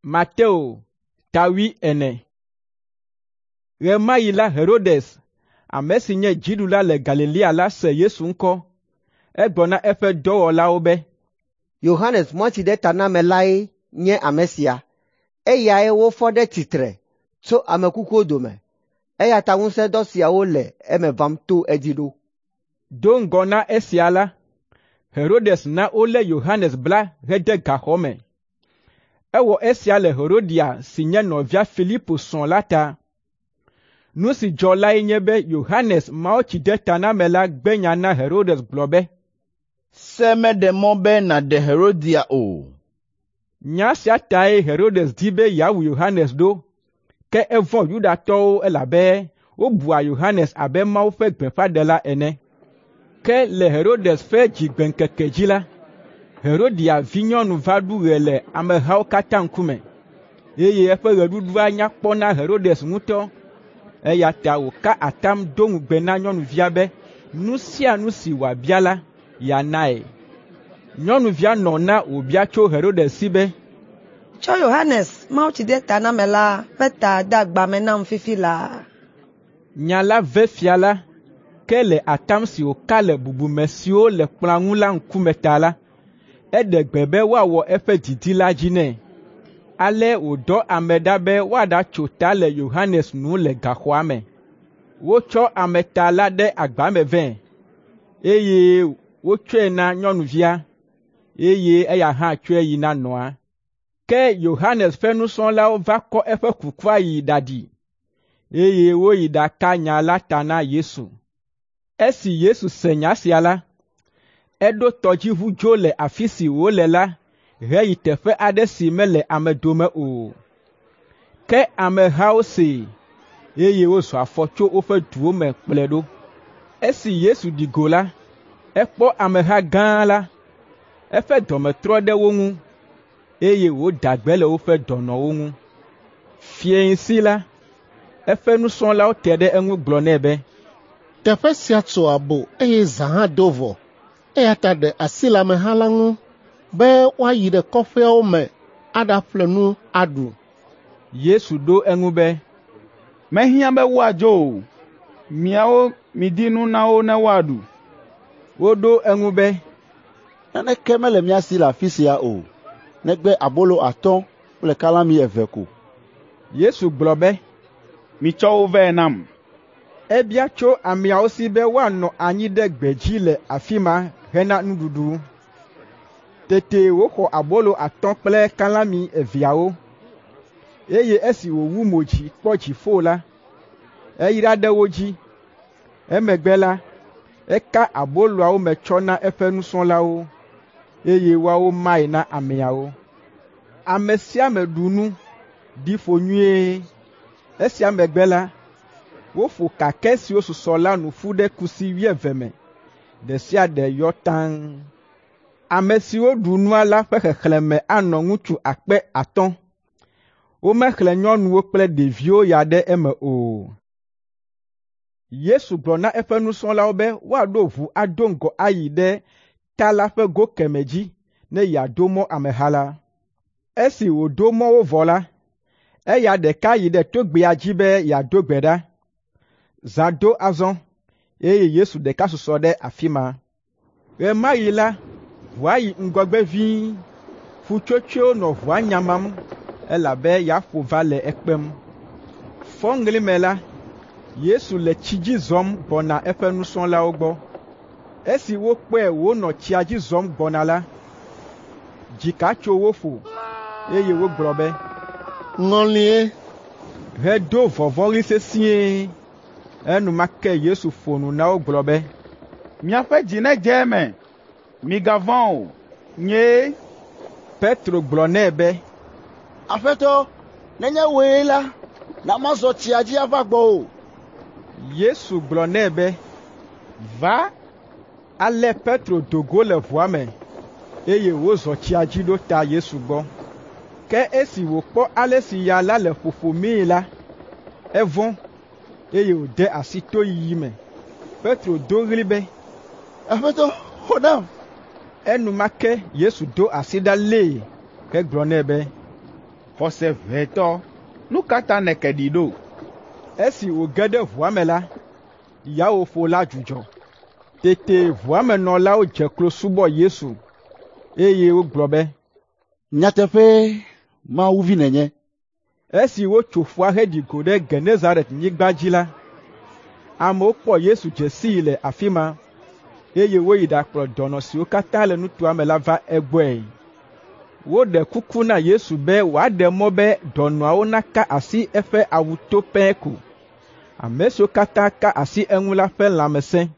Mateo tawi ene. Remayila Herodes, amesinye jidula le Galilea la se Yesu nko. Egbona efe dowo la obe. Yohanes mwachide taname lai nye amesia. Eya wo fode titre. So amekuku dome. Eya tawunse dosia ole eme vamto edido. Don gona esiala. Herodes na ole Yohanes bla rede gahome. Ewo esiale Herodia sinye novia Filipo son lata. Nusi jola inyebe Yohanes maochide taname la gbenyana Herodes globe. Seme de mobe na de Herodia o. Nyasia tae Herodes dibe yawu Yohanes do. Ke evon yuda to elabe. Obua Yohanes abe mau fe gbenfa de la ene. Ke le Herodes fe jigben kekejila. Herodia vinyonu vadu rele amehao kata nkume. Eye efe redudu anya kpona Herodes nguto. Eya ta ka atam dongu gbena nyonu viabe. Nusia nusi wa biala ya nae. Nyonu via nona ubia cho Herodes sibe. Cho Yohanes mauchide tanamela peta dagba menam fifila. Nyala ve fiala. Kele atam si o kale bubu mesio le plangula nkumetala. Ede gbebe wawo efe didila jine. Ale odo amedabe wada chota le Yohanes nu le gahwame. Wocho ametala de agbame ven. Eye woche na nyonuvia. Eye eya ha chwe yi na noa. Ke Yohanes fenu son la o va ko efe kukwa yi dadi. Eye wo yi da kanya latana Yesu. Esi Yesu senya siala. Edo toji vujo le afisi wo le la. Re yitefe ade si mele amedome o. Ke amehao se. Eye wo so afocho ofe duo me pledo. Esi Yesu digola. Ekpo ameha gan la. Efe dome trode wongu. Eye wo dagbele ofe dono wongu. Fie insi la. Efe nu son la o tede engu glonebe. Tefe siatso abo eye zaha dovo. Eyata de asila me halangu. Be wa yide kofe ome ada flenu adu. Yesu do engube. Mehia be wajo. Miao midinu na o na wadu. Wodo engube. Nane kemele miasi la fisia o. Negbe abolo aton le kalami eveko. Yesu globe. Mi cho venam. Ebia cho amia osibe wano anyi de gbeji le afima hena nududu. Tete woko abolo aton ple kalami eviao. Eye esi owu moji pochi fola. Eyira de woji. Emegbela. Eka abolo a o mechona efenu son la o. Eye wa o mai na amiao. Amesia medunu. Difo nye. Esi amegbela. Wofu kakesi o susola nu fude kusi wie veme. Desia de yotan. Amesi o dunua la fe xexleme ano ŋutsu akpe aton. O mexle nyɔnuwo kple ɖeviwo ya ɖe eme o. Yesu gblɔ na eƒe nusrɔ̃lawo be woaɖo ʋu ado ŋgɔ ayi ɖe ta la ƒe go keme dzi ne yeaɖo mɔ ameha la. Esi wòɖo mɔwo vɔ la, eya ɖeka yi ɖe togbea dzi be yeaɖo gbe ɖa. Zã do azɔ, eye Yesu ɖeka susɔ ɖe afi ma. Ɣe ma ɣi la, ʋua yi ŋgɔgbe ʋĩi. Ƒutsotsoewo nɔ ʋua nyamam elabe yaƒo va le ekpem. Fɔŋli me la, Yesu le tsi dzi zɔm gbɔna eƒe nusrɔ̃lawo gbɔ. Esi wokpɔe wònɔ tsia dzi zɔm gbɔna la, dzika tso wo ƒo, eye wogblɔ be, ŋɔlie. Hedo vɔvɔɣli sesĩe. Enumake Yesu ƒo nu na wo gblɔ be, Miaƒe dzi nedze eme. Migavɔ̃ o. Nye. Petro gblɔ nɛ be, Aƒetɔ, nenye woe la, na mazɔ tsia dzi ava gbɔ o. Yesu gblɔ nɛ be, va. Ale Petro dogo le ʋua me, eye wozɔ tsia dzi ɖo ta Yesu gbɔ. Ke esi wòkpɔ ale si ya la le ƒoƒomii la, evɔ̃, eye wòde asi toyiyi me. Petro do ɣli be, Aƒetɔ, xɔ nam. Enumake Yesu do asi ɖa lée, hegblɔ nɛ be, xɔse ʋɛtɔ nu ka ta neke ɖi ɖo. Esi wòge ɖe ʋua me la, yawoƒo la dzudzɔ. Tete ʋua me nɔlawo dze klo subɔ Yesu, eye wogblɔ be, Nyateƒe Mawu vi nenye. esi wotso ƒua heɖi go ɖe Genezaret nyigba dzi la, amewo kpɔ Yesu dze sii le afi ma, eye woyi ɖakplɔ dɔnɔ siwo katã le nutoa me la va egbɔe. Woɖe kuku na Yesu be wòaɖe mɔ be dɔnɔawo naka asi eƒe awu to pɛɛ ko. Ame siwo katã ka asi eŋu la ƒe lãmesẽ